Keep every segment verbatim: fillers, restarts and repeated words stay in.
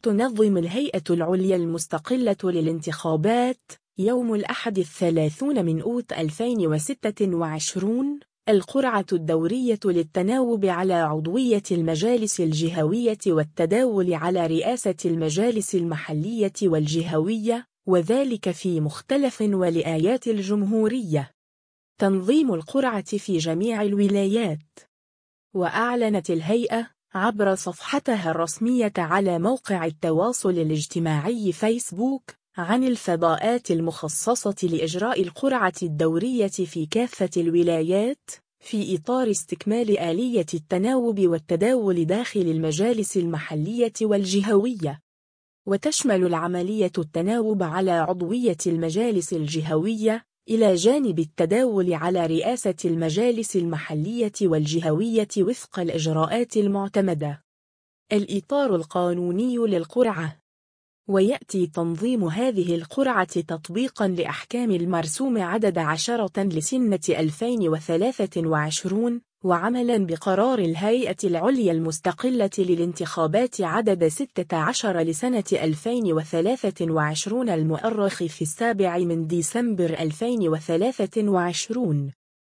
تنظم الهيئة العليا المستقلة للانتخابات يوم الأحد الثلاثون من أوت ألفين وستة وعشرين القرعة الدورية للتناوب على عضوية المجالس الجهوية والتداول على رئاسة المجالس المحلية والجهوية، وذلك في مختلف ولايات الجمهورية. تنظيم القرعة في جميع الولايات. وأعلنت الهيئة عبر صفحتها الرسمية على موقع التواصل الاجتماعي فيسبوك عن الفضاءات المخصصة لإجراء القرعة الدورية في كافة الولايات في إطار استكمال آلية التناوب والتداول داخل المجالس المحلية والجهوية. وتشمل العملية التناوب على عضوية المجالس الجهوية إلى جانب التداول على رئاسة المجالس المحلية والجهوية وفق الإجراءات المعتمدة. الإطار القانوني للقرعة. ويأتي تنظيم هذه القرعة تطبيقا لأحكام المرسوم عدد عشرة لسنة ألفين وثلاثة وعشرين، وعملا بقرار الهيئة العليا المستقلة للانتخابات عدد ستة عشر لسنة ألفين وثلاثة وعشرين المؤرخ في السابع من ديسمبر ألفين وثلاثة وعشرين.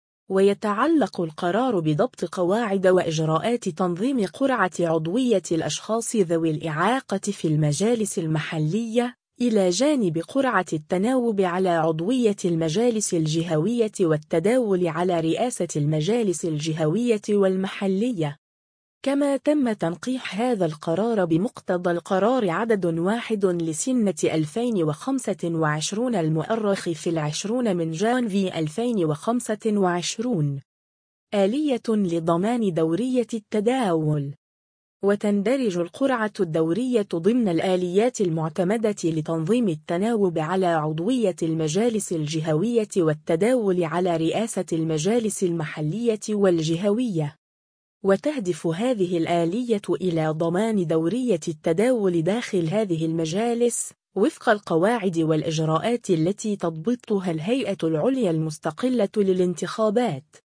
ويتعلق القرار بضبط قواعد وإجراءات تنظيم قرعة عضوية الأشخاص ذوي الإعاقة في المجالس المحلية إلى جانب قرعة التناوب على عضوية المجالس الجهوية والتداول على رئاسة المجالس الجهوية والمحلية. كما تم تنقيح هذا القرار بمقتضى القرار عدد واحد لسنة ألفين وخمسة وعشرين المؤرخ في العشرون من جانفي ألفين وخمسة وعشرين. آلية لضمان دورية التداول. وتندرج القرعة الدورية ضمن الآليات المعتمدة لتنظيم التناوب على عضوية المجالس الجهوية والتداول على رئاسة المجالس المحلية والجهوية. وتهدف هذه الآلية إلى ضمان دورية التداول داخل هذه المجالس وفق القواعد والإجراءات التي تضبطها الهيئة العليا المستقلة للانتخابات.